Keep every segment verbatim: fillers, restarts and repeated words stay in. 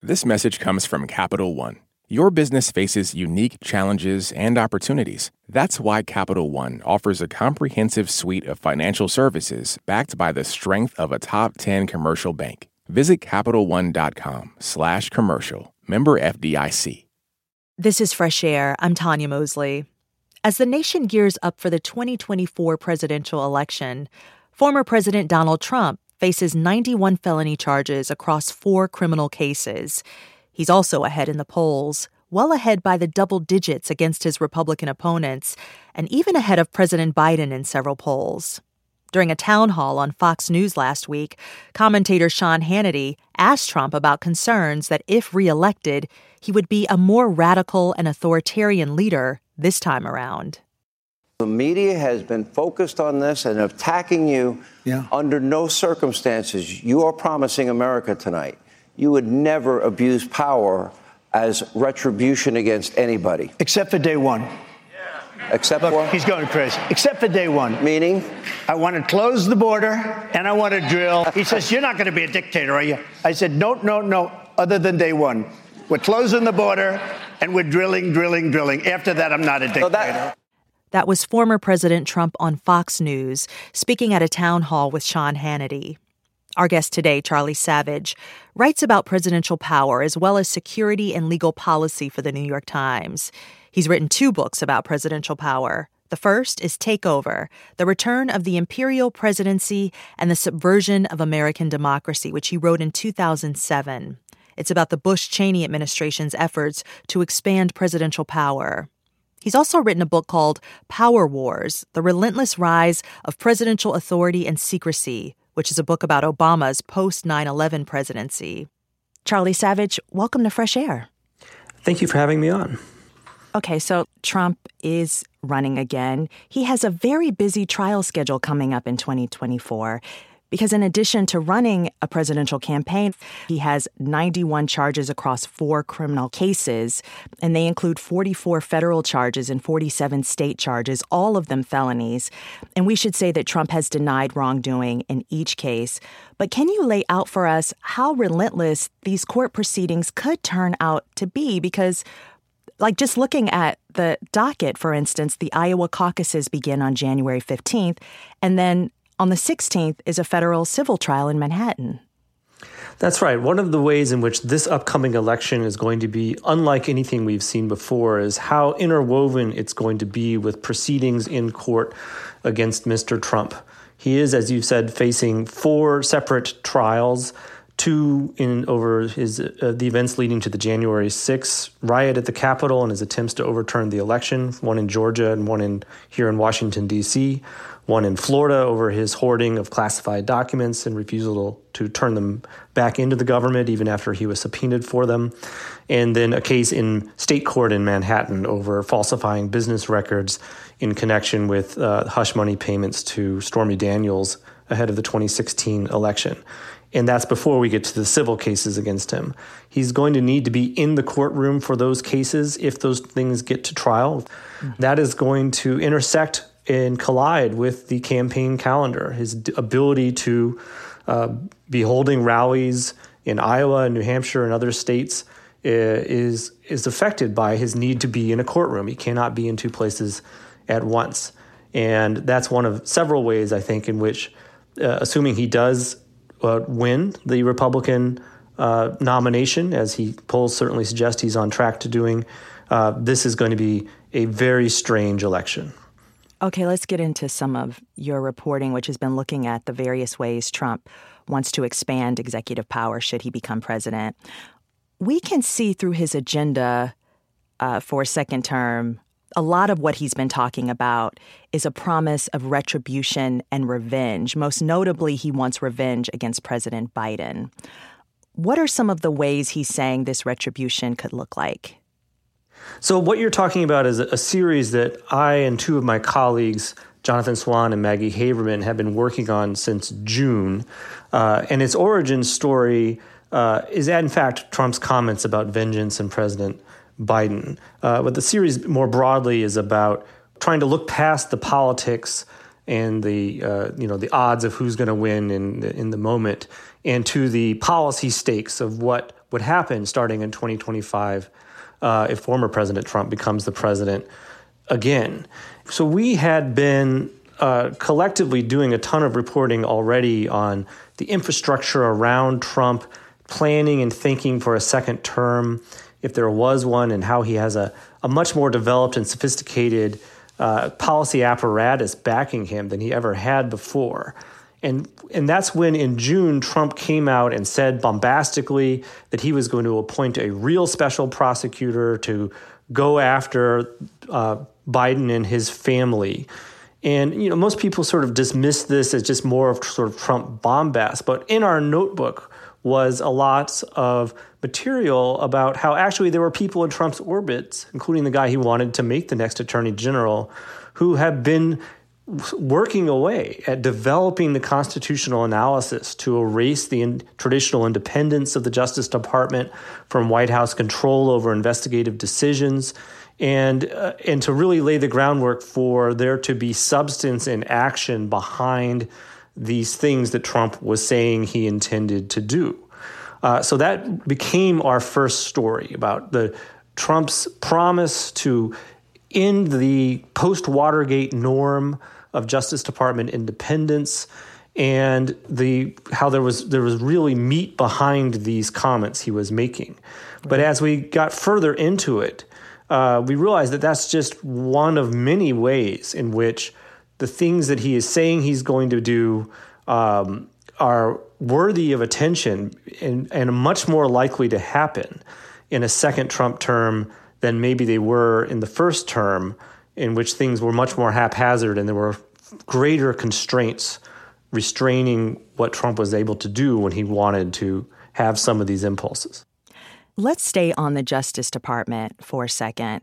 This message comes from Capital One. Your business faces unique challenges and opportunities. That's why Capital One offers a comprehensive suite of financial services backed by the strength of a top ten commercial bank. Visit CapitalOne.com slash commercial. Member F D I C. This is Fresh Air. I'm Tanya Mosley. As the nation gears up for the twenty twenty-four presidential election, former President Donald Trump faces ninety-one felony charges across four criminal cases. He's also ahead in the polls, well ahead by the double digits against his Republican opponents, and even ahead of President Biden in several polls. During a town hall on Fox News last week, commentator Sean Hannity asked Trump about concerns that if reelected, he would be a more radical and authoritarian leader this time around. The media has been focused on this and attacking you. Yeah. Under no circumstances. You are promising America tonight you would never abuse power as retribution against anybody. Except for day one. Except Look, for? He's going crazy. Except for day one. Meaning? I want to close the border, and I want to drill. He says, you're not going to be a dictator, are you? I said, no, no, no, other than day one. We're closing the border, and we're drilling, drilling, drilling. After that, I'm not a dictator. So that- That was former President Trump on Fox News, speaking at a town hall with Sean Hannity. Our guest today, Charlie Savage, writes about presidential power as well as security and legal policy for the New York Times. He's written two books about presidential power. The first is Takeover, The Return of the Imperial Presidency and the Subversion of American Democracy, which he wrote in two thousand seven. It's about the Bush-Cheney administration's efforts to expand presidential power. He's also written a book called Power Wars, The Relentless Rise of Presidential Authority and Secrecy, which is a book about Obama's post nine eleven presidency. Charlie Savage, welcome to Fresh Air. Thank you for having me on. Okay, so Trump is running again. He has a very busy trial schedule coming up in twenty twenty-four. Because in addition to running a presidential campaign, he has ninety-one charges across four criminal cases, and they include forty-four federal charges and forty-seven state charges, all of them felonies. And we should say that Trump has denied wrongdoing in each case. But can you lay out for us how relentless these court proceedings could turn out to be? Because, like, just looking at the docket, for instance, the Iowa caucuses begin on January fifteenth, and then on the sixteenth is a federal civil trial in Manhattan. That's right. One of the ways in which this upcoming election is going to be unlike anything we've seen before is how interwoven it's going to be with proceedings in court against Mister Trump. He is, as you've said, facing four separate trials, two in over his uh, the events leading to the January sixth riot at the Capitol and his attempts to overturn the election, one in Georgia and one in here in Washington, D C, one in Florida over his hoarding of classified documents and refusal to turn them back into the government even after he was subpoenaed for them, and then a case in state court in Manhattan over falsifying business records in connection with uh, hush money payments to Stormy Daniels ahead of the twenty sixteen election. And that's before we get to the civil cases against him. He's going to need to be in the courtroom for those cases if those things get to trial. Mm-hmm. That is going to intersect and collide with the campaign calendar. His d- ability to uh, be holding rallies in Iowa and New Hampshire and other states is is affected by his need to be in a courtroom. He cannot be in two places at once. And that's one of several ways, I think, in which, uh, assuming he does uh, win the Republican uh, nomination, as he polls certainly suggest he's on track to doing, uh, this is going to be a very strange election. Okay, let's get into some of your reporting, which has been looking at the various ways Trump wants to expand executive power should he become president. We can see through his agenda uh, for a second term, a lot of what he's been talking about is a promise of retribution and revenge. Most notably, he wants revenge against President Biden. What are some of the ways he's saying this retribution could look like? So what you're talking about is a series that I and two of my colleagues, Jonathan Swan and Maggie Haberman, have been working on since June. Uh, and its origin story uh, is, in fact, Trump's comments about vengeance and President Biden. Uh, but the series more broadly is about trying to look past the politics and the uh, you know the odds of who's going to win in the, in the moment and to the policy stakes of what would happen starting in twenty twenty-five uh, if former President Trump becomes the president again. So we had been uh, collectively doing a ton of reporting already on the infrastructure around Trump, planning and thinking for a second term, if there was one, and how he has a, a much more developed and sophisticated uh, policy apparatus backing him than he ever had before. And and that's when in June, Trump came out and said bombastically that he was going to appoint a real special prosecutor to go after uh, Biden and his family. And, you know, most people sort of dismiss this as just more of sort of Trump bombast. But in our notebook was a lot of material about how actually there were people in Trump's orbit, including the guy he wanted to make the next attorney general, who have been working away at developing the constitutional analysis to erase the in- traditional independence of the Justice Department from White House control over investigative decisions, and uh, and to really lay the groundwork for there to be substance and action behind these things that Trump was saying he intended to do. Uh, so that became our first story about the Trump's promise to end the post-Watergate norm of Justice Department independence, and the how there was there was really meat behind these comments he was making. But as we got further into it, uh, we realized that that's just one of many ways in which the things that he is saying he's going to do um, are worthy of attention and, and much more likely to happen in a second Trump term than maybe they were in the first term, in which things were much more haphazard and there were greater constraints restraining what Trump was able to do when he wanted to have some of these impulses. Let's stay on the Justice Department for a second.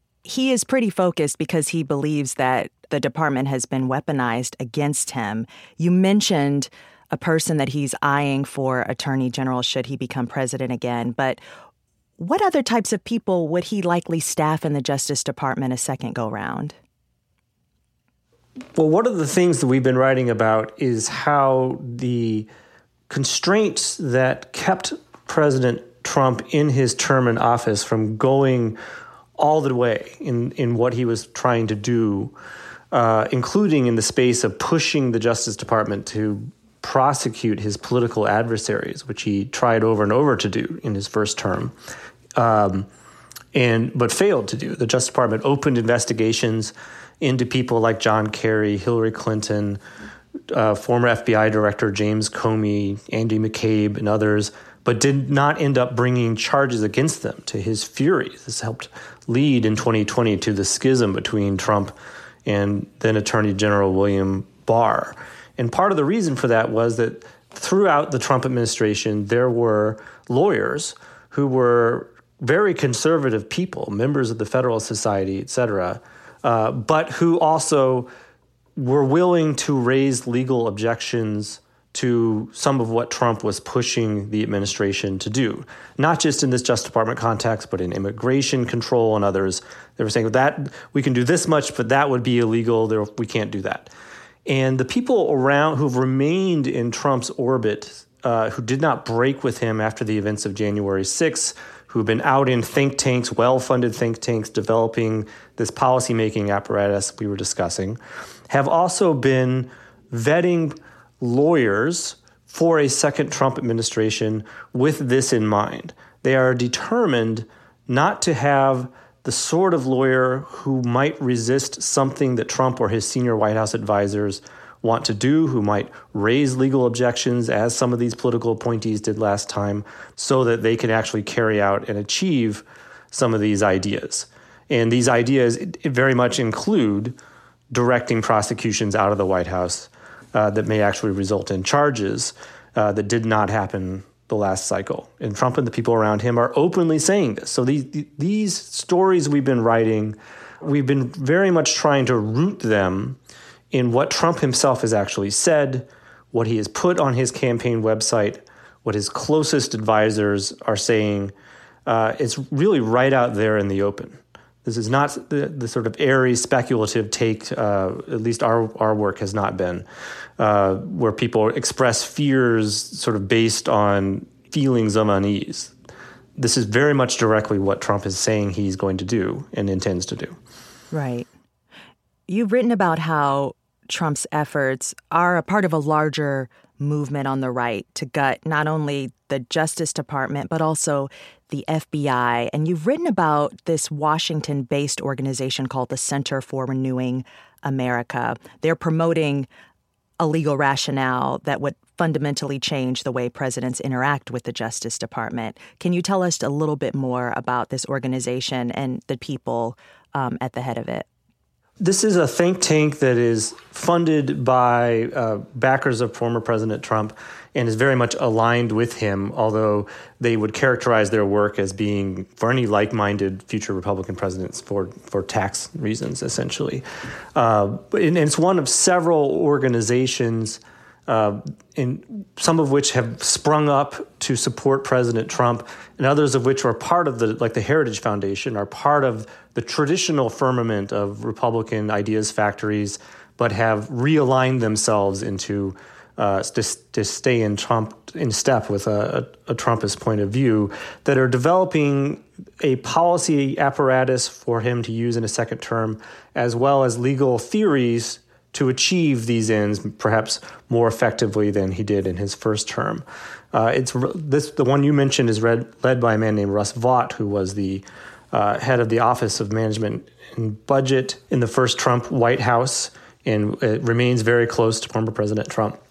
He is pretty focused because he believes that the department has been weaponized against him. You mentioned a person that he's eyeing for attorney general should he become president again, but what other types of people would he likely staff in the Justice Department a second go-round? Well, one of the things that we've been writing about is how the constraints that kept President Trump in his term in office from going all the way in, in what he was trying to do, uh, including in the space of pushing the Justice Department to prosecute his political adversaries, which he tried over and over to do in his first term, um, and but failed to do. The Justice Department opened investigations into people like John Kerry, Hillary Clinton, uh, former F B I Director James Comey, Andy McCabe, and others, but did not end up bringing charges against them, to his fury. This helped lead in twenty twenty to the schism between Trump and then Attorney General William Barr. And part of the reason for that was that throughout the Trump administration, there were lawyers who were very conservative people, members of the Federalist Society, et cetera, uh, but who also were willing to raise legal objections to some of what Trump was pushing the administration to do, not just in this Justice Department context, but in immigration control and others. They were saying that we can do this much, but that would be illegal. There, we can't do that. And the people around who've remained in Trump's orbit, uh, who did not break with him after the events of January sixth, who've been out in think tanks, well-funded think tanks, developing this policymaking apparatus we were discussing, have also been vetting lawyers for a second Trump administration with this in mind. They are determined not to have the sort of lawyer who might resist something that Trump or his senior White House advisors want to do, who might raise legal objections, as some of these political appointees did last time, so that they can actually carry out and achieve some of these ideas. And these ideas very much include directing prosecutions out of the White House uh, that may actually result in charges uh, that did not happen the last cycle. And Trump and the people around him are openly saying this. So these, these stories we've been writing, we've been very much trying to root them in what Trump himself has actually said, what he has put on his campaign website, what his closest advisors are saying. Uh, it's really right out there in the open. This is not the, the sort of airy, speculative take, uh, at least our, our work has not been, uh, where people express fears sort of based on feelings of unease. This is very much directly what Trump is saying he's going to do and intends to do. Right. You've written about how Trump's efforts are a part of a larger movement on the right to gut not only the Justice Department, but also the F B I. And you've written about this Washington-based organization called the Center for Renewing America. They're promoting a legal rationale that would fundamentally change the way presidents interact with the Justice Department. Can you tell us a little bit more about this organization and the people um, at the head of it? This is a think tank that is funded by uh, backers of former President Trump and is very much aligned with him, although they would characterize their work as being for any like-minded future Republican presidents for, for tax reasons, essentially. Uh, and it's one of several organizations, uh, in some of which have sprung up to support President Trump, and others of which are part of the, like the Heritage Foundation, are part of the traditional firmament of Republican ideas factories, but have realigned themselves into uh, to, to stay in Trump in step with a, a, a Trumpist point of view, that are developing a policy apparatus for him to use in a second term, as well as legal theories to achieve these ends perhaps more effectively than he did in his first term. Uh, it's this the one you mentioned is read, led by a man named Russ Vought, who was the uh, head of the Office of Management and Budget in the first Trump White House, and it remains very close to former President Trump.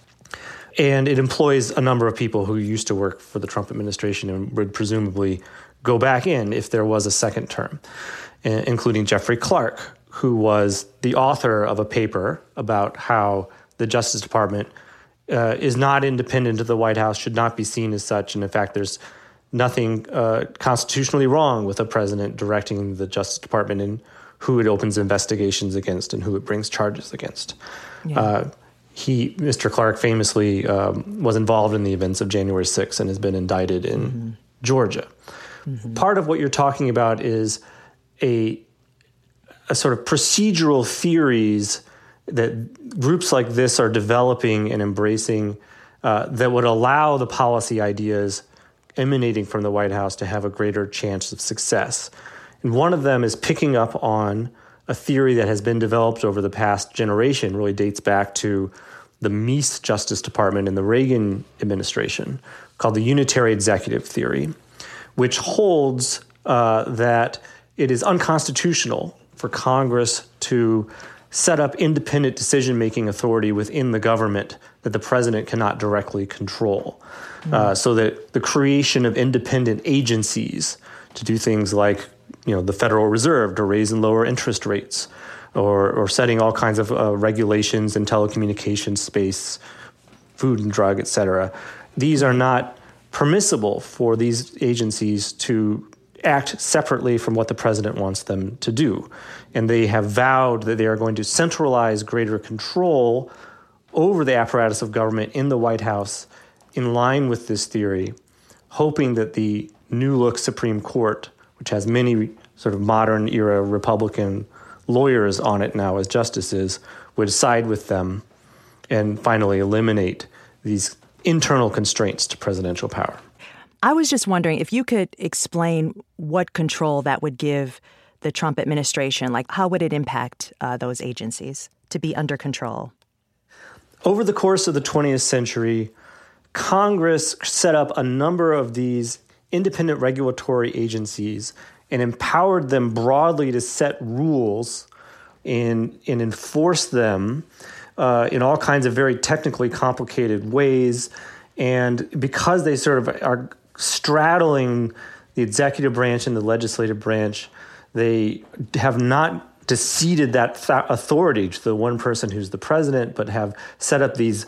And it employs a number of people who used to work for the Trump administration and would presumably go back in if there was a second term, including Jeffrey Clark, who was the author of a paper about how the Justice Department uh, is not independent of the White House, should not be seen as such. And in fact, there's nothing uh, constitutionally wrong with a president directing the Justice Department in who it opens investigations against and who it brings charges against. Yeah. Uh, he, Mister Clark, famously um, was involved in the events of January sixth and has been indicted in mm-hmm. Georgia. Mm-hmm. Part of what you're talking about is a a sort of procedural theories that groups like this are developing and embracing uh, that would allow the policy ideas emanating from the White House to have a greater chance of success. And one of them is picking up on a theory that has been developed over the past generation, really dates back to the Meese Justice Department in the Reagan administration, called the unitary executive theory, which holds uh, that it is unconstitutional for Congress to set up independent decision-making authority within the government that the president cannot directly control. Mm-hmm. Uh, so that the creation of independent agencies to do things like, you know, the Federal Reserve to raise and lower interest rates, or, or setting all kinds of uh, regulations in telecommunications space, food and drug, et cetera. These are not permissible for these agencies to act separately from what the president wants them to do. And they have vowed that they are going to centralize greater control over the apparatus of government in the White House in line with this theory, hoping that the new look Supreme Court, which has many sort of modern era Republican lawyers on it now as justices, would side with them and finally eliminate these internal constraints to presidential power. I was just wondering if you could explain what control that would give the Trump administration. Like, how would it impact uh, those agencies to be under control? Over the course of the twentieth century, Congress set up a number of these independent regulatory agencies and empowered them broadly to set rules and, and enforce them uh, in all kinds of very technically complicated ways. And because they sort of are straddling the executive branch and the legislative branch, they have not ceded that th- authority to the one person who's the president, but have set up these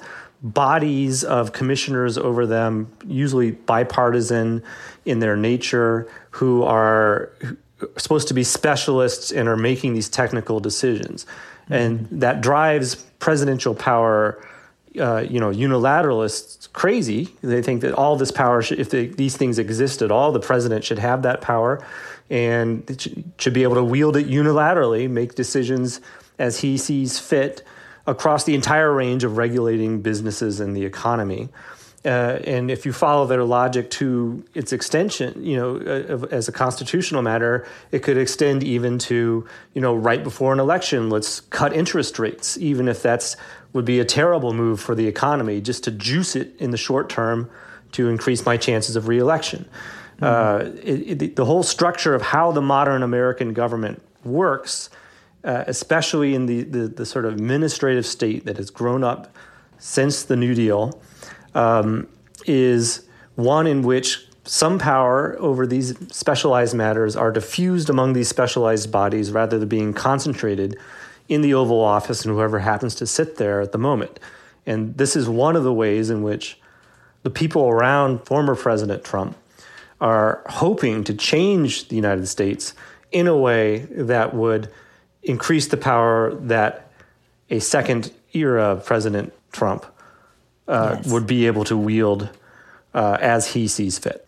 bodies of commissioners over them, usually bipartisan in their nature, who are supposed to be specialists and are making these technical decisions. Mm-hmm. And that drives presidential power uh, you know, unilateralists crazy. They think that all this power, should, if they, these things exist at all, the president should have that power and it should be able to wield it unilaterally, make decisions as he sees fit across the entire range of regulating businesses and the economy. Uh, and if you follow their logic to its extension, you know, uh, as a constitutional matter, it could extend even to, you know, right before an election, let's cut interest rates, even if that's would be a terrible move for the economy, just to juice it in the short term to increase my chances of reelection. Mm-hmm. Uh, it, it, the whole structure of how the modern American government works, uh, especially in the, the, the sort of administrative state that has grown up since the New Deal, um, is one in which some power over these specialized matters are diffused among these specialized bodies rather than being concentrated in the Oval Office and whoever happens to sit there at the moment. And this is one of the ways in which the people around former President Trump are hoping to change the United States in a way that would increase the power that a second era President Trump uh, yes. would be able to wield uh, as he sees fit.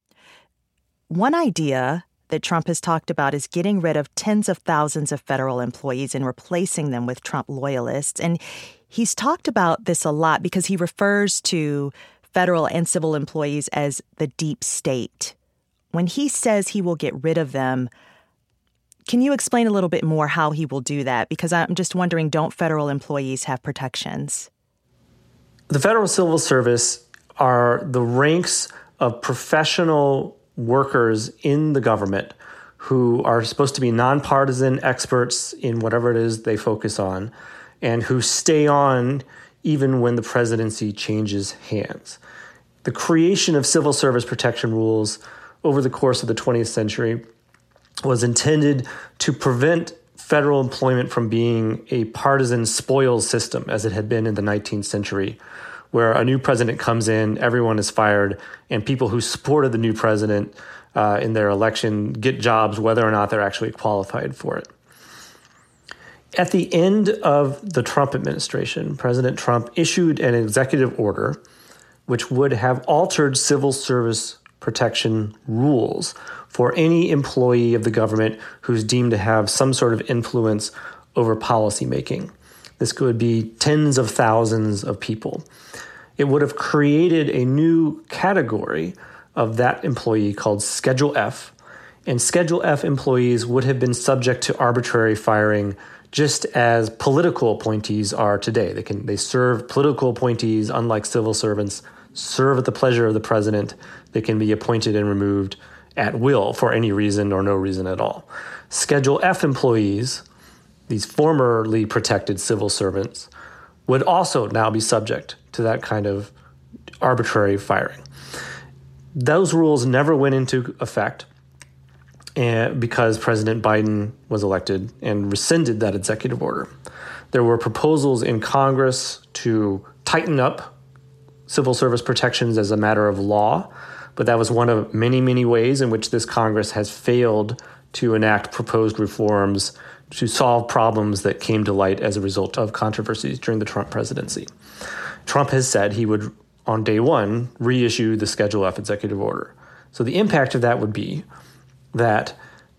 One idea that Trump has talked about is getting rid of tens of thousands of federal employees and replacing them with Trump loyalists. And he's talked about this a lot because he refers to federal and civil employees as the deep state. When he says he will get rid of them, can you explain a little bit more how he will do that? Because I'm just wondering, don't federal employees have protections? The Federal Civil Service are the ranks of professional workers in the government who are supposed to be nonpartisan experts in whatever it is they focus on and who stay on even when the presidency changes hands. The creation of civil service protection rules over the course of the twentieth century was intended to prevent federal employment from being a partisan spoils system as it had been in the nineteenth century, where a new president comes in, everyone is fired, and people who supported the new president uh, in their election get jobs whether or not they're actually qualified for it. At the end of the Trump administration, President Trump issued an executive order which would have altered civil service protection rules for any employee of the government who's deemed to have some sort of influence over policymaking. This could be tens of thousands of people. It would have created a new category of that employee called Schedule F, and Schedule F employees would have been subject to arbitrary firing just as political appointees are today. They can they serve political appointees, unlike civil servants, serve at the pleasure of the president. They can be appointed and removed at will for any reason or no reason at all. Schedule F employees, these formerly protected civil servants, would also now be subject to that kind of arbitrary firing. Those rules never went into effect and because President Biden was elected and rescinded that executive order. There were proposals in Congress to tighten up civil service protections as a matter of law, but that was one of many, many ways in which this Congress has failed to enact proposed reforms to solve problems that came to light as a result of controversies during the Trump presidency. Trump has said he would, on day one, reissue the Schedule F executive order. So the impact of that would be that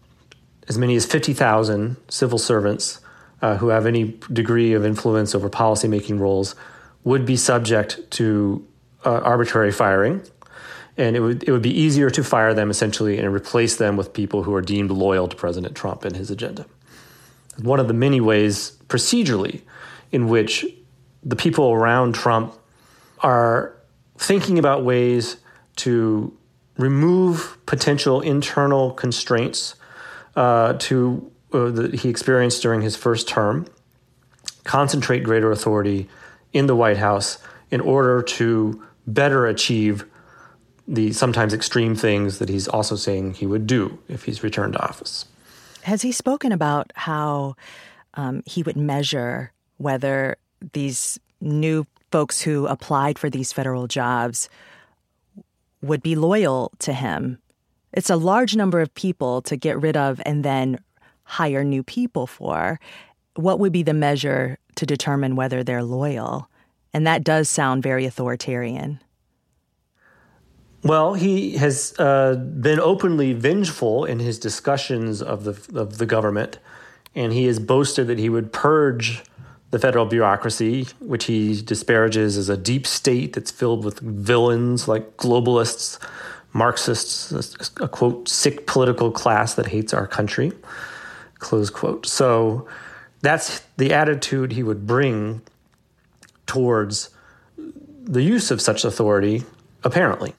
as many as fifty thousand civil servants uh, who have any degree of influence over policymaking roles would be subject to uh, arbitrary firing. And it would it would be easier to fire them essentially and replace them with people who are deemed loyal to President Trump and his agenda. One of the many ways procedurally in which the people around Trump are thinking about ways to remove potential internal constraints uh, to uh, that he experienced during his first term, concentrate greater authority in the White House in order to better achieve the sometimes extreme things that he's also saying he would do if he's returned to office. Has he spoken about how um, he would measure whether these new folks who applied for these federal jobs would be loyal to him? It's a large number of people to get rid of and then hire new people for. What would be the measure to determine whether they're loyal? And that does sound very authoritarian. Well, he has uh, been openly vengeful in his discussions of the of the government, and he has boasted that he would purge the federal bureaucracy, which he disparages as a deep state that's filled with villains like globalists, Marxists, a, quote, sick political class that hates our country, close quote. So that's the attitude he would bring towards the use of such authority, apparently.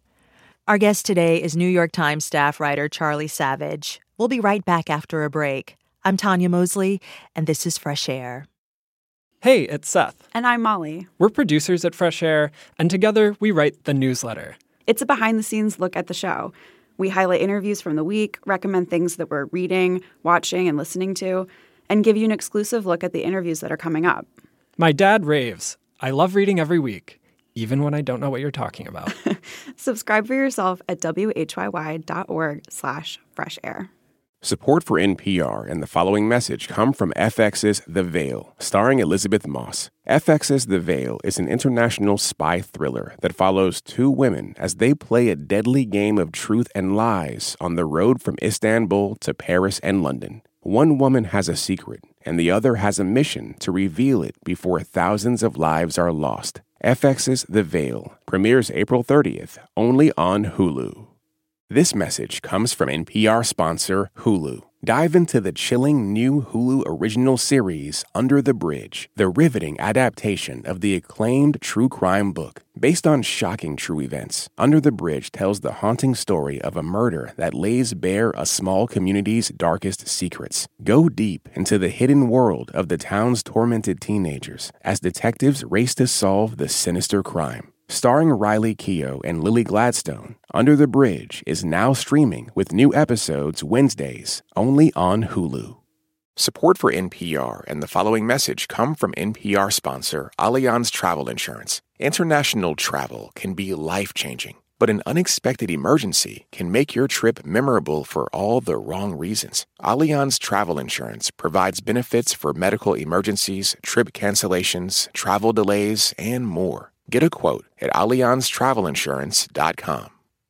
Our guest today is New York Times staff writer Charlie Savage. We'll be right back after a break. I'm Tanya Mosley, and this is Fresh Air. Hey, it's Seth. And I'm Molly. We're producers at Fresh Air, and together we write the newsletter. It's a behind-the-scenes look at the show. We highlight interviews from the week, recommend things that we're reading, watching, and listening to, and give you an exclusive look at the interviews that are coming up. My dad raves. I love reading every week, even when I don't know what you're talking about. Subscribe for yourself at W H Y Y dot org slash fresh air. Support for N P R and the following message come from F X's The Veil, starring Elizabeth Moss. F X's The Veil is an international spy thriller that follows two women as they play a deadly game of truth and lies on the road from Istanbul to Paris and London. One woman has a secret, and the other has a mission to reveal it before thousands of lives are lost. F X's The Veil premieres April thirtieth, only on Hulu. This message comes from N P R sponsor Hulu. Dive into the chilling new Hulu original series, Under the Bridge, the riveting adaptation of the acclaimed true crime book. Based on shocking true events, Under the Bridge tells the haunting story of a murder that lays bare a small community's darkest secrets. Go deep into the hidden world of the town's tormented teenagers as detectives race to solve the sinister crime. Starring Riley Keough and Lily Gladstone, Under the Bridge is now streaming with new episodes Wednesdays, only on Hulu. Support for N P R and the following message come from N P R sponsor Allianz Travel Insurance. International travel can be life-changing, but an unexpected emergency can make your trip memorable for all the wrong reasons. Allianz Travel Insurance provides benefits for medical emergencies, trip cancellations, travel delays, and more. Get a quote at allianz travel insurance dot com.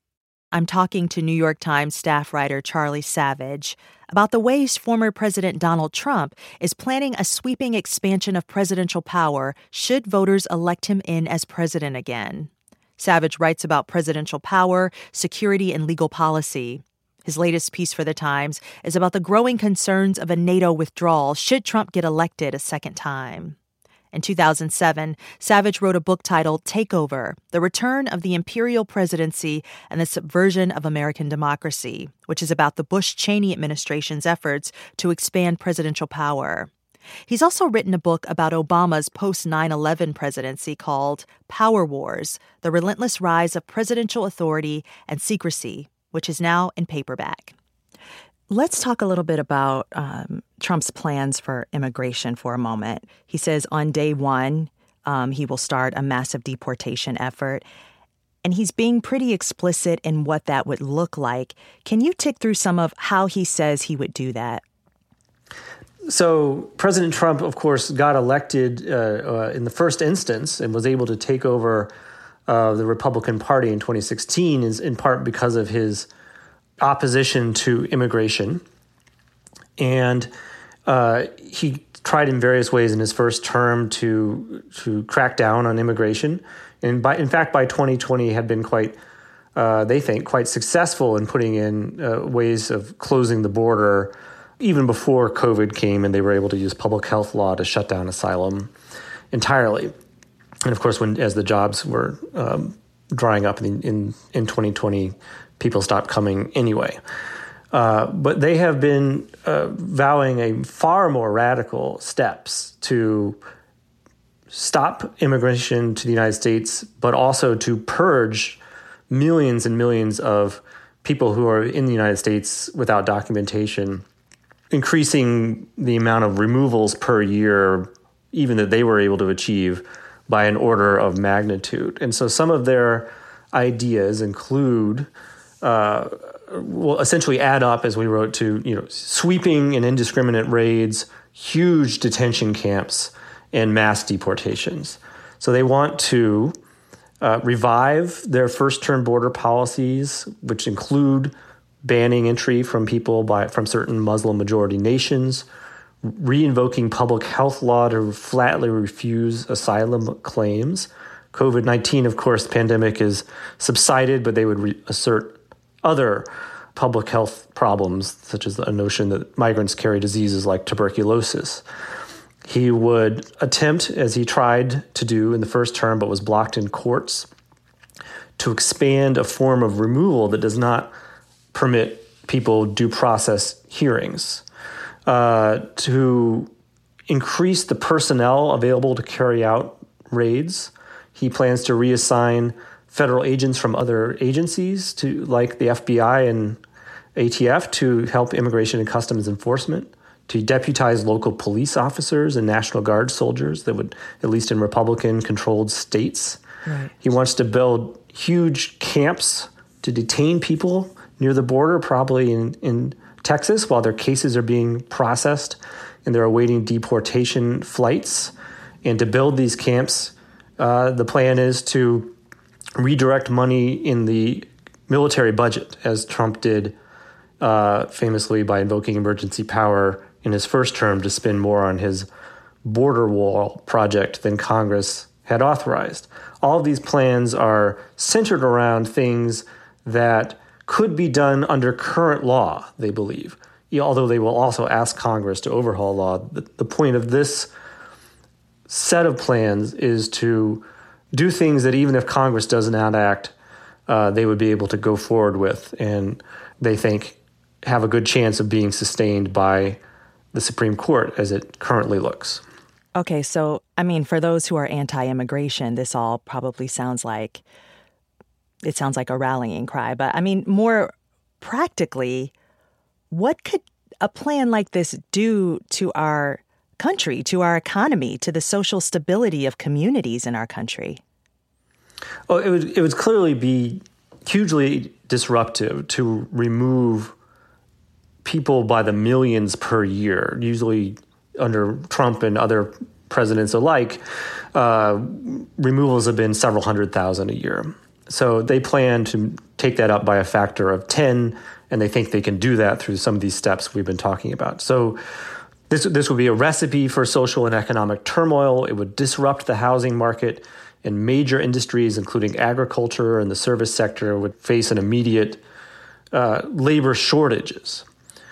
I'm talking to New York Times staff writer Charlie Savage about the ways former President Donald Trump is planning a sweeping expansion of presidential power should voters elect him in as president again. Savage writes about presidential power, security, and legal policy. His latest piece for The Times is about the growing concerns of a NATO withdrawal should Trump get elected a second time. In two thousand seven, Savage wrote a book titled Takeover, The Return of the Imperial Presidency and the Subversion of American Democracy, which is about the Bush-Cheney administration's efforts to expand presidential power. He's also written a book about Obama's post nine eleven presidency called Power Wars, The Relentless Rise of Presidential Authority and Secrecy, which is now in paperback. Let's talk a little bit about um, Trump's plans for immigration for a moment. He says on day one, um, he will start a massive deportation effort. And he's being pretty explicit in what that would look like. Can you tick through some of how he says he would do that? So President Trump, of course, got elected uh, uh, in the first instance and was able to take over uh, the Republican Party in twenty sixteen, is in part because of his opposition to immigration. And uh, he tried in various ways in his first term to to crack down on immigration. And by, in fact, by twenty twenty had been quite, uh, they think, quite successful in putting in uh, ways of closing the border even before COVID came and they were able to use public health law to shut down asylum entirely. And of course, when as the jobs were um, drying up in, in, in twenty twenty, people stopped coming anyway. Uh, but they have been uh, vowing a far more radical steps to stop immigration to the United States, but also to purge millions and millions of people who are in the United States without documentation, increasing the amount of removals per year, even that they were able to achieve, by an order of magnitude. And so some of their ideas include, uh, will essentially add up, as we wrote, to you know sweeping and indiscriminate raids, huge detention camps, and mass deportations. So they want to uh, revive their first-term border policies, which include banning entry from people by from certain Muslim-majority nations, re-invoking public health law to flatly refuse asylum claims. COVID nineteen, of course, the pandemic is subsided, but they would re- assert other public health problems, such as the notion that migrants carry diseases like tuberculosis. He would attempt, as he tried to do in the first term but was blocked in courts, to expand a form of removal that does not permit people due process hearings, uh, to increase the personnel available to carry out raids. He plans to reassign federal agents from other agencies, to like the F B I and A T F, to help immigration and customs enforcement, to deputize local police officers and National Guard soldiers that would, at least in Republican-controlled states. Right. He wants to build huge camps to detain people near the border, probably in, in Texas, while their cases are being processed and they're awaiting deportation flights. And to build these camps, uh, the plan is to redirect money in the military budget, as Trump did uh, famously by invoking emergency power in his first term to spend more on his border wall project than Congress had authorized. All of these plans are centered around things that could be done under current law, they believe, although they will also ask Congress to overhaul law. The, the point of this set of plans is to do things that even if Congress does not act, uh, they would be able to go forward with, and they think have a good chance of being sustained by the Supreme Court as it currently looks. Okay, so, I mean, for those who are anti-immigration, this all probably sounds like, it sounds like a rallying cry. But, I mean, more practically, what could a plan like this do to our country, to our economy, to the social stability of communities in our country? Oh, it would, it would clearly be hugely disruptive to remove people by the millions per year. Usually under Trump and other presidents alike, uh, removals have been several hundred thousand a year. So they plan to take that up by a factor of ten, and they think they can do that through some of these steps we've been talking about. So this, this would be a recipe for social and economic turmoil. It would disrupt the housing market, and major industries, including agriculture and the service sector, would face an immediate uh, labor shortages.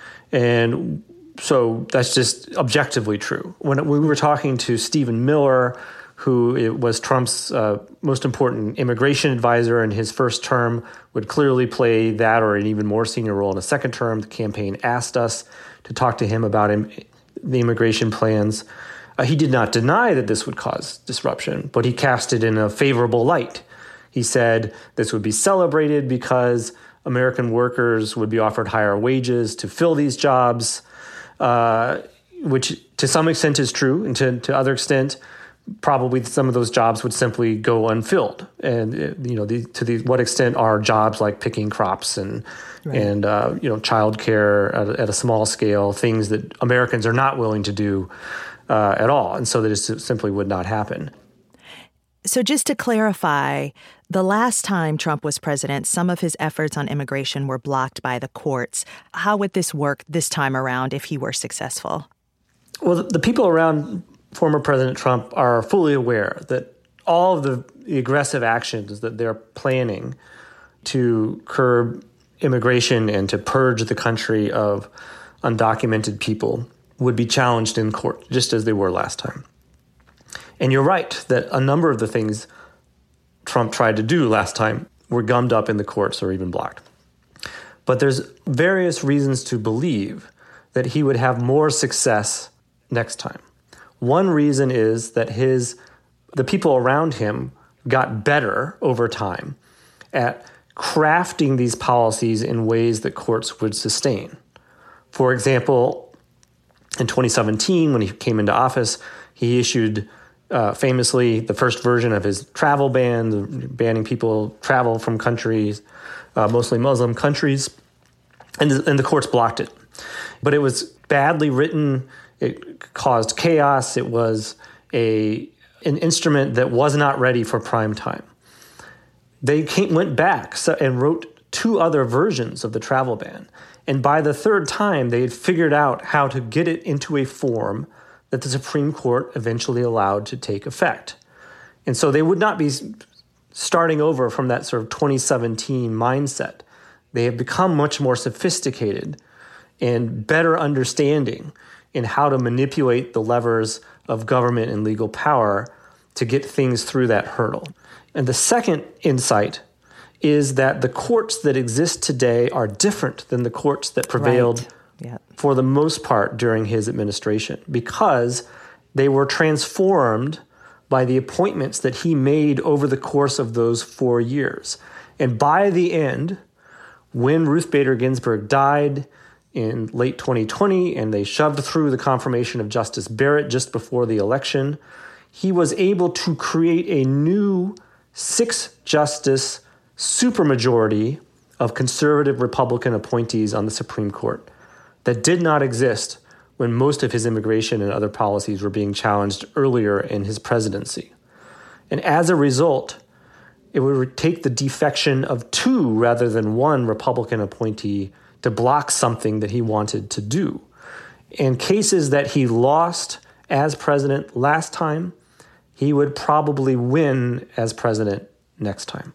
And so that's just objectively true. When we were talking to Stephen Miller, who was Trump's uh, most important immigration advisor in his first term, would clearly play that or an even more senior role in a second term. The campaign asked us to talk to him about im- the immigration plans. Uh, he did not deny that this would cause disruption, but he cast it in a favorable light. He said this would be celebrated because American workers would be offered higher wages to fill these jobs, uh, which to some extent is true, and to, to other extent, probably some of those jobs would simply go unfilled. And you know, the, to the what extent are jobs like picking crops and right. and uh, you know, childcare at, at a small scale, things that Americans are not willing to do uh, at all, and so that it simply would not happen. So just to clarify, the last time Trump was president, some of his efforts on immigration were blocked by the courts. How would this work this time around if he were successful? Well, the, the people around former President Trump are fully aware that all of the, the aggressive actions that they're planning to curb immigration and to purge the country of undocumented people would be challenged in court, just as they were last time. And you're right that a number of the things Trump tried to do last time were gummed up in the courts or even blocked. But there's various reasons to believe that he would have more success next time. One reason is that his the people around him got better over time at crafting these policies in ways that courts would sustain. For example, in twenty seventeen, when he came into office, he issued Uh, famously, the first version of his travel ban, the, banning people travel from countries, uh, mostly Muslim countries, and the, and the courts blocked it. But it was badly written. It caused chaos. It was a an instrument that was not ready for prime time. They came, went back and wrote two other versions of the travel ban. And by the third time, they had figured out how to get it into a form that the Supreme Court eventually allowed to take effect. And so they would not be starting over from that sort of twenty seventeen mindset. They have become much more sophisticated and better understanding in how to manipulate the levers of government and legal power to get things through that hurdle. And the second insight is that the courts that exist today are different than the courts that prevailed right. yeah. for the most part during his administration, because they were transformed by the appointments that he made over the course of those four years. And by the end, when Ruth Bader Ginsburg died in late twenty twenty and they shoved through the confirmation of Justice Barrett just before the election, he was able to create a new six-justice supermajority of conservative Republican appointees on the Supreme Court that did not exist when most of his immigration and other policies were being challenged earlier in his presidency. And as a result, it would take the defection of two rather than one Republican appointee to block something that he wanted to do. In cases that he lost as president last time, he would probably win as president next time.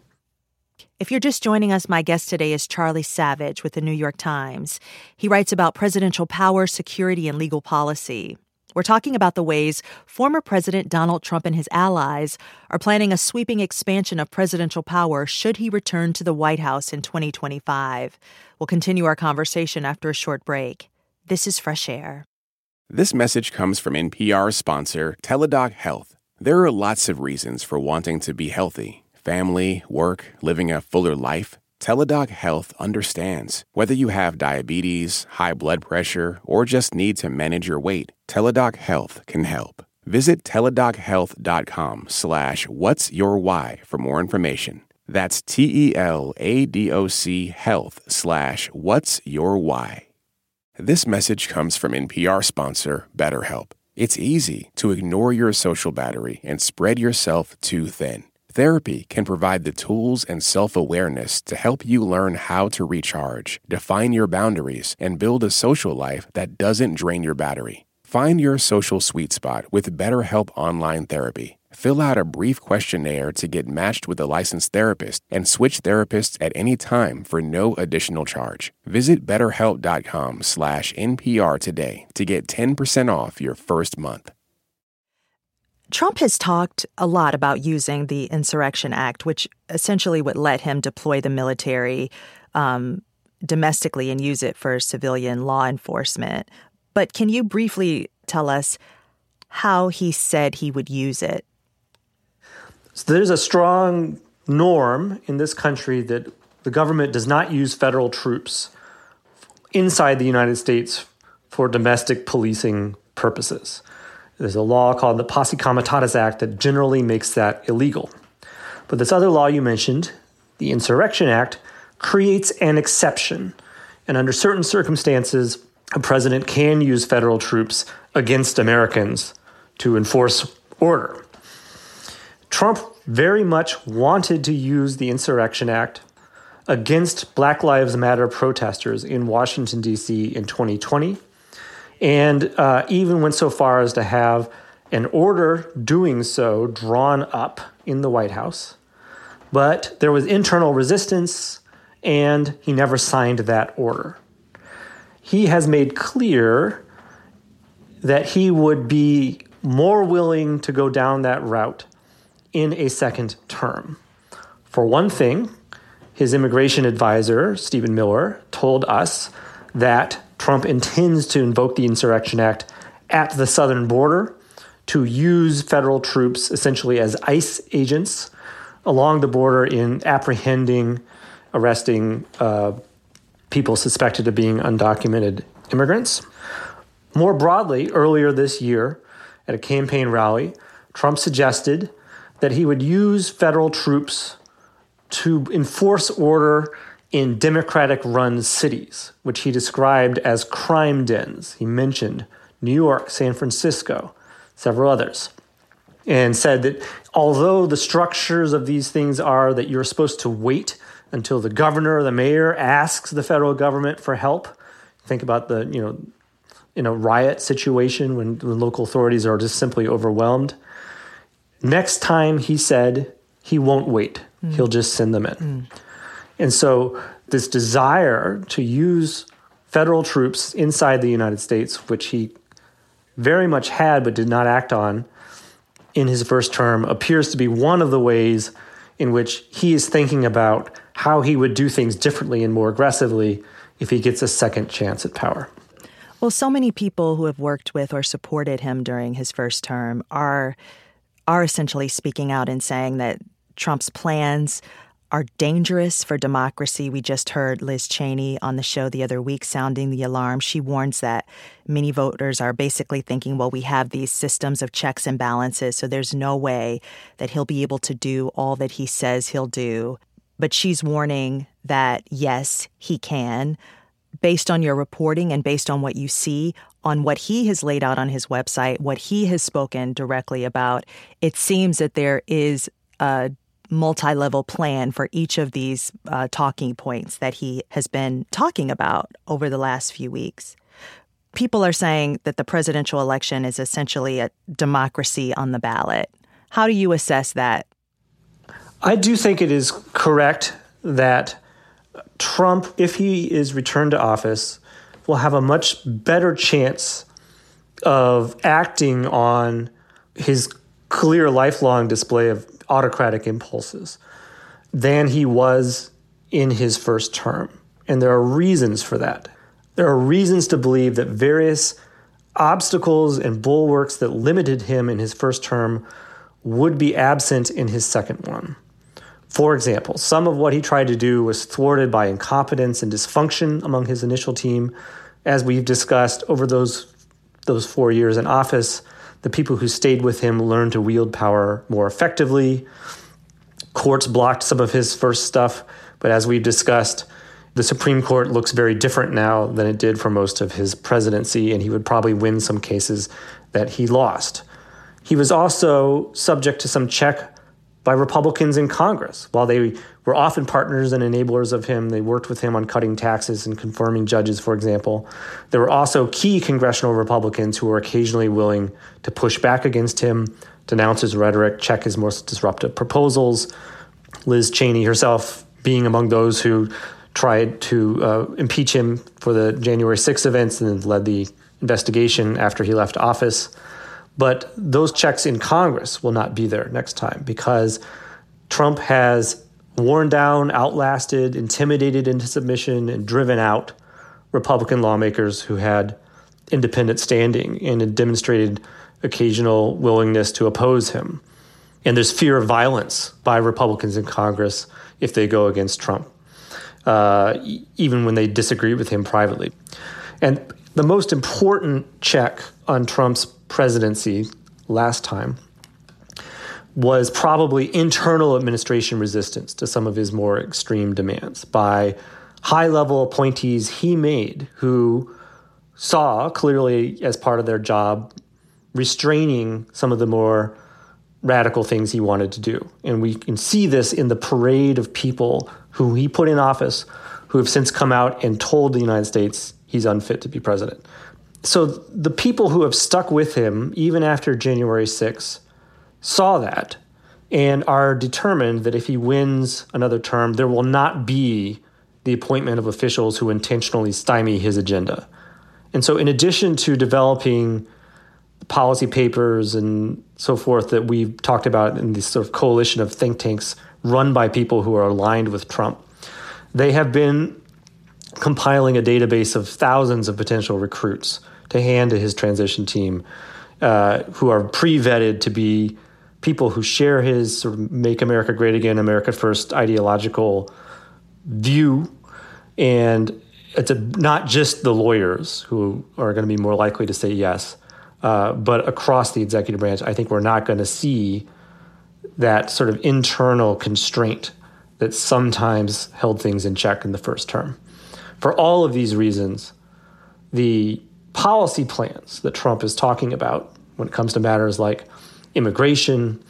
If you're just joining us, my guest today is Charlie Savage with the New York Times. He writes about presidential power, security, and legal policy. We're talking about the ways former President Donald Trump and his allies are planning a sweeping expansion of presidential power should he return to the White House in twenty twenty-five. We'll continue our conversation after a short break. This is Fresh Air. This message comes from N P R sponsor Teladoc Health. There are lots of reasons for wanting to be healthy. Family, work, living a fuller life. Teladoc Health understands. Whether you have diabetes, high blood pressure, or just need to manage your weight, Teladoc Health can help. Visit teladochealth.com slash what's your why for more information. That's T-E-L-A-D-O-C health slash what's your why. This message comes from N P R sponsor BetterHelp. It's easy to ignore your social battery and spread yourself too thin. Therapy can provide the tools and self-awareness to help you learn how to recharge, define your boundaries, and build a social life that doesn't drain your battery. Find your social sweet spot with BetterHelp Online Therapy. Fill out a brief questionnaire to get matched with a licensed therapist and switch therapists at any time for no additional charge. Visit betterhelp.com slash NPR today to get ten percent off your first month. Trump has talked a lot about using the Insurrection Act, which essentially would let him deploy the military um, domestically and use it for civilian law enforcement. But can you briefly tell us how he said he would use it? So there's a strong norm in this country that the government does not use federal troops inside the United States for domestic policing purposes. There's a law called the Posse Comitatus Act that generally makes that illegal. But this other law you mentioned, the Insurrection Act, creates an exception. And under certain circumstances, a president can use federal troops against Americans to enforce order. Trump very much wanted to use the Insurrection Act against Black Lives Matter protesters in Washington, D C in twenty twenty, and uh, even went so far as to have an order doing so drawn up in the White House. But there was internal resistance, and he never signed that order. He has made clear that he would be more willing to go down that route in a second term. For one thing, his immigration advisor, Stephen Miller, told us that Trump intends to invoke the Insurrection Act at the southern border to use federal troops essentially as ICE agents along the border in apprehending, arresting uh, people suspected of being undocumented immigrants. More broadly, earlier this year at a campaign rally, Trump suggested that he would use federal troops to enforce order in Democratic-run cities, which he described as crime dens. He mentioned New York, San Francisco, several others. and said that although the structures of these things are that you're supposed to wait until the governor or the mayor asks the federal government for help. Think about the, you know, in a riot situation when, when local authorities are just simply overwhelmed. Next time, he said, he won't wait. Mm. He'll just send them in. Mm. And so this desire to use federal troops inside the United States, which he very much had but did not act on in his first term, appears to be one of the ways in which he is thinking about how he would do things differently and more aggressively if he gets a second chance at power. Well, so many people who have worked with or supported him during his first term are are essentially speaking out and saying that Trump's plans are dangerous for democracy. We just heard Liz Cheney on the show the other week sounding the alarm. She warns that many voters are basically thinking, well, we have these systems of checks and balances, so there's no way that he'll be able to do all that he says he'll do. But she's warning that, yes, he can. Based on your reporting and based on what you see, on what he has laid out on his website, what he has spoken directly about, it seems that there is a multi-level plan for each of these uh, talking points that he has been talking about over the last few weeks. People are saying that the presidential election is essentially a democracy on the ballot. How do you assess that? I do think it is correct that Trump, if he is returned to office, will have a much better chance of acting on his clear lifelong display of autocratic impulses than he was in his first term. And there are reasons for that. There are reasons to believe that various obstacles and bulwarks that limited him in his first term would be absent in his second one. For example, some of what he tried to do was thwarted by incompetence and dysfunction among his initial team. As we've discussed, over those those four years in office, the people who stayed with him learned to wield power more effectively. Courts blocked some of his first stuff, but as we've discussed, the Supreme Court looks very different now than it did for most of his presidency, and he would probably win some cases that he lost. He was also subject to some check by Republicans in Congress. While they were often partners and enablers of him, they worked with him on cutting taxes and confirming judges, for example. There were also key congressional Republicans who were occasionally willing to push back against him, denounce his rhetoric, check his most disruptive proposals. Liz Cheney herself being among those who tried to uh, impeach him for the January sixth events and led the investigation after he left office. But those checks in Congress will not be there next time because Trump has worn down, outlasted, intimidated into submission, and driven out Republican lawmakers who had independent standing and had demonstrated occasional willingness to oppose him. And there's fear of violence by Republicans in Congress if they go against Trump, uh, even when they disagree with him privately. And the most important check on Trump's presidency last time was probably internal administration resistance to some of his more extreme demands by high-level appointees he made who saw clearly as part of their job restraining some of the more radical things he wanted to do. And we can see this in the parade of people who he put in office who have since come out and told the United States he's unfit to be president. So the people who have stuck with him, even after January sixth, saw that and are determined that if he wins another term, there will not be the appointment of officials who intentionally stymie his agenda. And so in addition to developing policy papers and so forth that we've talked about in this sort of coalition of think tanks run by people who are aligned with Trump, they have been compiling a database of thousands of potential recruits to hand to his transition team uh, who are pre-vetted to be people who share his sort of Make America Great Again, America First ideological view. And it's a, not just the lawyers who are going to be more likely to say yes, uh, but across the executive branch, I think we're not going to see that sort of internal constraint that sometimes held things in check in the first term. For all of these reasons, the policy plans that Trump is talking about when it comes to matters like immigration,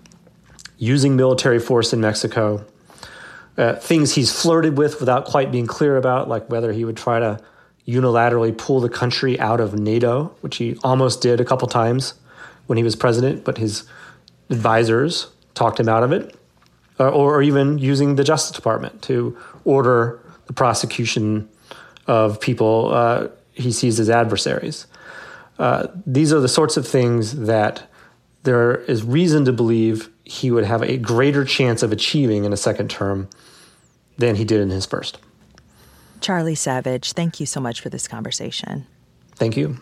using military force in Mexico, uh, things he's flirted with without quite being clear about, like whether he would try to unilaterally pull the country out of NATO, which he almost did a couple times when he was president, but his advisors talked him out of it, uh, or, or even using the Justice Department to order the prosecution of people uh, he sees as adversaries. Uh, these are the sorts of things that there is reason to believe he would have a greater chance of achieving in a second term than he did in his first. Charlie Savage, thank you so much for this conversation. Thank you.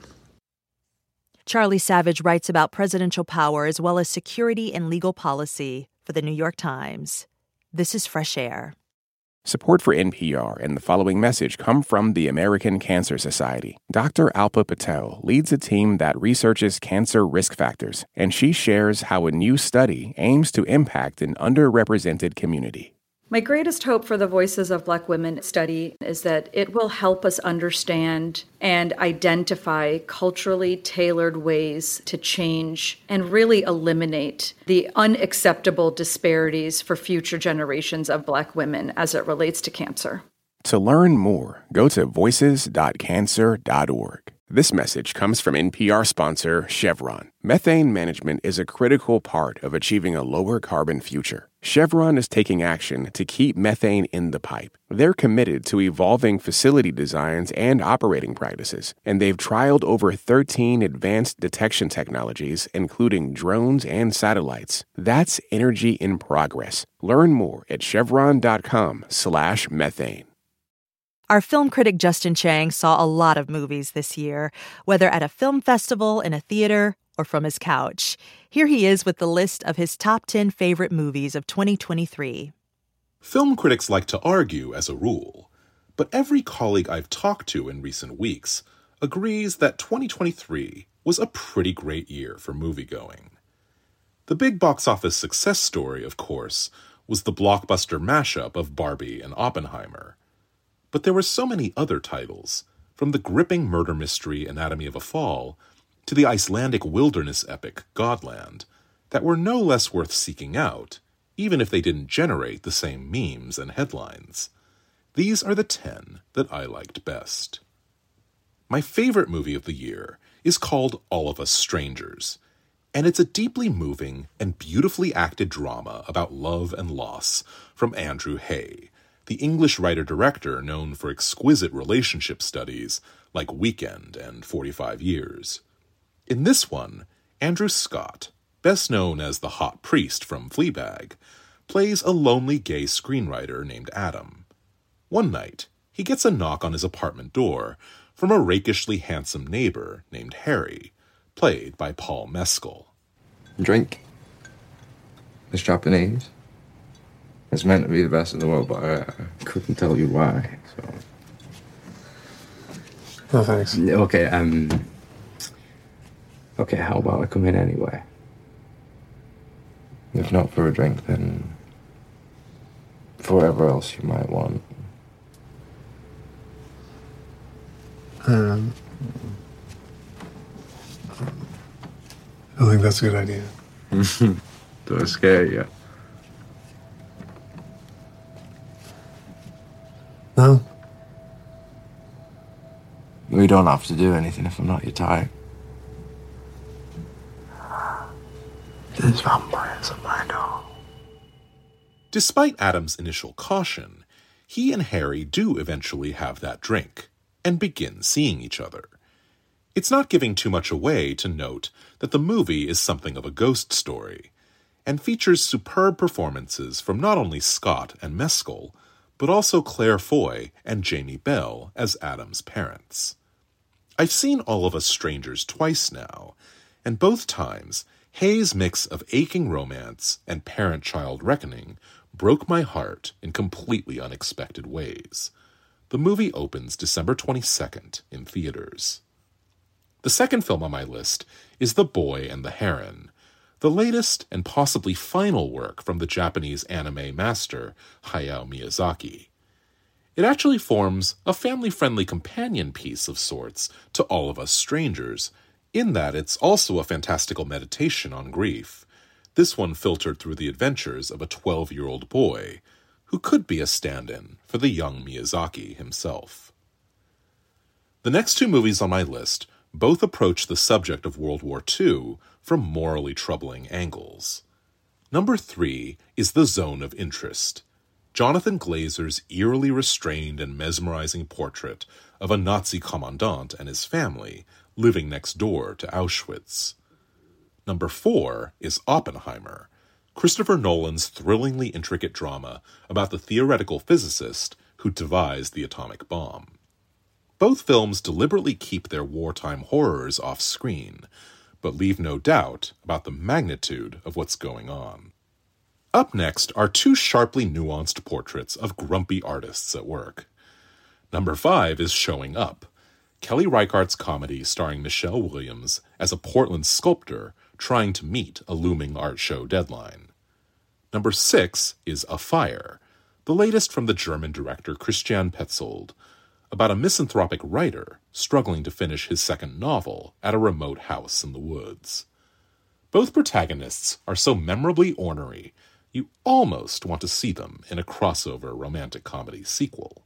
Charlie Savage writes about presidential power as well as security and legal policy for the New York Times. This is Fresh Air. Support for N P R and the following message come from the American Cancer Society. Doctor Alpa Patel leads a team that researches cancer risk factors, and she shares how a new study aims to impact an underrepresented community. My greatest hope for the Voices of Black Women study is that it will help us understand and identify culturally tailored ways to change and really eliminate the unacceptable disparities for future generations of Black women as it relates to cancer. To learn more, go to voices dot cancer dot org. This message comes from N P R sponsor Chevron. Methane management is a critical part of achieving a lower carbon future. Chevron is taking action to keep methane in the pipe. They're committed to evolving facility designs and operating practices, and they've trialed over thirteen advanced detection technologies, including drones and satellites. That's energy in progress. Learn more at chevron.com slash methane. Our film critic Justin Chang saw a lot of movies this year, whether at a film festival, in a theater, or from his couch. Here he is with the list of his top ten favorite movies of twenty twenty-three. Film critics like to argue as a rule, but every colleague I've talked to in recent weeks agrees that twenty twenty-three was a pretty great year for moviegoing. The big box office success story, of course, was the blockbuster mashup of Barbie and Oppenheimer. But there were so many other titles, from the gripping murder mystery Anatomy of a Fall to the Icelandic wilderness epic Godland, that were no less worth seeking out, even if they didn't generate the same memes and headlines. These are the ten that I liked best. My favorite movie of the year is called All of Us Strangers, and it's a deeply moving and beautifully acted drama about love and loss from Andrew Hay, the English writer-director known for exquisite relationship studies like Weekend and forty-five years. In this one, Andrew Scott, best known as the hot priest from Fleabag, plays a lonely gay screenwriter named Adam. One night, he gets a knock on his apartment door from a rakishly handsome neighbor named Harry, played by Paul Mescal. Drink. It's Japanese. It's meant to be the best in the world, but I, I couldn't tell you why, so... No, thanks. Okay, um... Okay, how about I come in anyway? If not for a drink, then... for whatever else you might want. Um... I think that's a good idea. Do I scare you? No. We don't have to do anything if I'm not your type. There's vampires at my door. Despite Adam's initial caution, he and Harry do eventually have that drink and begin seeing each other. It's not giving too much away to note that the movie is something of a ghost story and features superb performances from not only Scott and Mescal, but also Claire Foy and Jamie Bell as Adam's parents. I've seen All of Us Strangers twice now, and both times, Hayes' mix of aching romance and parent-child reckoning broke my heart in completely unexpected ways. The movie opens December twenty-second in theaters. The second film on my list is The Boy and the Heron, the latest and possibly final work from the Japanese anime master Hayao Miyazaki. It actually forms a family-friendly companion piece of sorts to All of Us Strangers, in that it's also a fantastical meditation on grief, this one filtered through the adventures of a twelve-year-old boy who could be a stand-in for the young Miyazaki himself. The next two movies on my list both approach the subject of World War Two from morally troubling angles. Number three is The Zone of Interest, Jonathan Glazer's eerily restrained and mesmerizing portrait of a Nazi commandant and his family living next door to Auschwitz. Number four is Oppenheimer, Christopher Nolan's thrillingly intricate drama about the theoretical physicist who devised the atomic bomb. Both films deliberately keep their wartime horrors off screen, but leave no doubt about the magnitude of what's going on. Up next are two sharply nuanced portraits of grumpy artists at work. Number five is Showing Up, Kelly Reichardt's comedy starring Michelle Williams as a Portland sculptor trying to meet a looming art show deadline. Number six is A Fire, the latest from the German director Christian Petzold, about a misanthropic writer struggling to finish his second novel at a remote house in the woods. Both protagonists are so memorably ornery, you almost want to see them in a crossover romantic comedy sequel.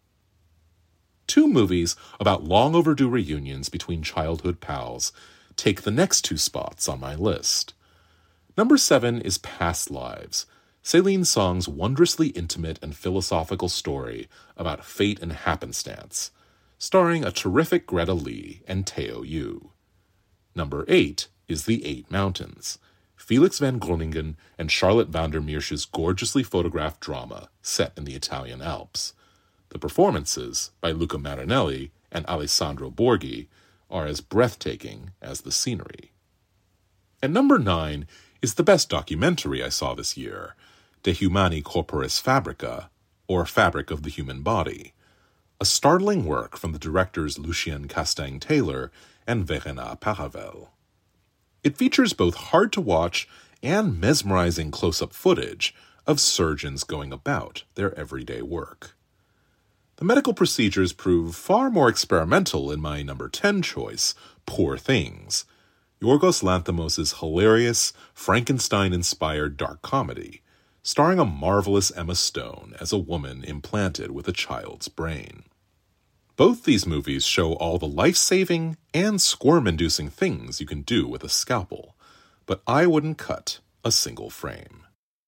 Two movies about long overdue reunions between childhood pals take the next two spots on my list. Number seven is Past Lives, Celine Song's wondrously intimate and philosophical story about fate and happenstance, starring a terrific Greta Lee and Teo Yu. Number eight is The Eight Mountains, Felix van Groningen and Charlotte van der Meersch's gorgeously photographed drama set in the Italian Alps. The performances by Luca Marinelli and Alessandro Borghi are as breathtaking as the scenery. And number nine is the best documentary I saw this year, De Humani Corporis Fabrica, or Fabric of the Human Body, a startling work from the directors Lucien Castaing-Taylor and Verena Paravel. It features both hard-to-watch and mesmerizing close-up footage of surgeons going about their everyday work. The medical procedures prove far more experimental in my number ten choice, Poor Things, Yorgos Lanthimos' hilarious, Frankenstein-inspired dark comedy, starring a marvelous Emma Stone as a woman implanted with a child's brain. Both these movies show all the life-saving and squirm-inducing things you can do with a scalpel, but I wouldn't cut a single frame.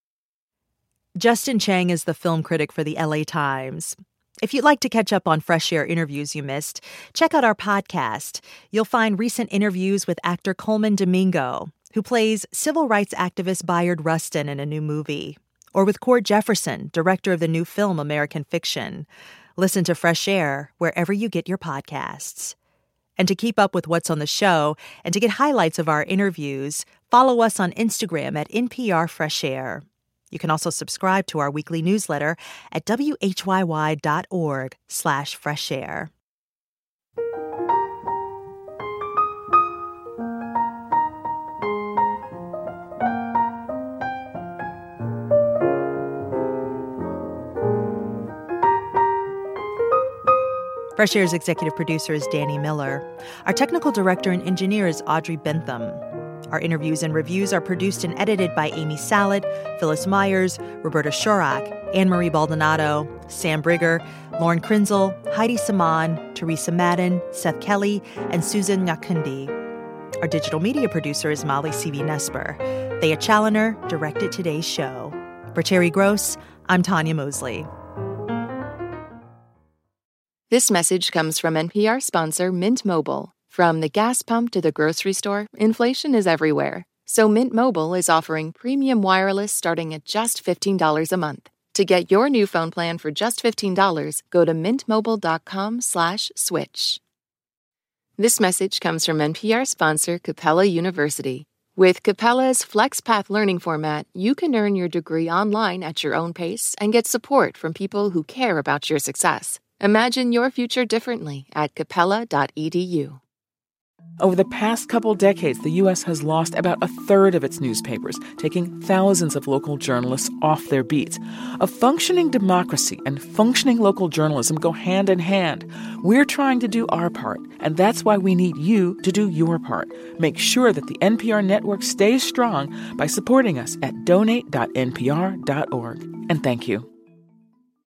Justin Chang is the film critic for the L A Times. If you'd like to catch up on Fresh Air interviews you missed, check out our podcast. You'll find recent interviews with actor Coleman Domingo, who plays civil rights activist Bayard Rustin in a new movie, or with Cord Jefferson, director of the new film American Fiction. Listen to Fresh Air wherever you get your podcasts. And to keep up with what's on the show and to get highlights of our interviews, follow us on Instagram at N P R Fresh Air. You can also subscribe to our weekly newsletter at W H Y Y dot org slash fresh air. Fresh Air's executive producer is Danny Miller. Our technical director and engineer is Audrey Bentham. Our interviews and reviews are produced and edited by Amy Salad, Phyllis Myers, Roberta Shorak, Anne-Marie Baldonado, Sam Brigger, Lauren Krinzel, Heidi Saman, Teresa Madden, Seth Kelly, and Susan Nyakundi. Our digital media producer is Molly C V Nesper. Thea Challoner directed today's show. For Terry Gross, I'm Tanya Mosley. This message comes from N P R sponsor Mint Mobile. From the gas pump to the grocery store, inflation is everywhere. So Mint Mobile is offering premium wireless starting at just fifteen dollars a month. To get your new phone plan for just fifteen dollars, go to mintmobile.com slash switch. This message comes from N P R sponsor Capella University. With Capella's FlexPath learning format, you can earn your degree online at your own pace and get support from people who care about your success. Imagine your future differently at capella dot e d u. Over the past couple decades, the U S has lost about a third of its newspapers, taking thousands of local journalists off their beats. A functioning democracy and functioning local journalism go hand in hand. We're trying to do our part, and that's why we need you to do your part. Make sure that the N P R network stays strong by supporting us at donate dot n p r dot org. And thank you.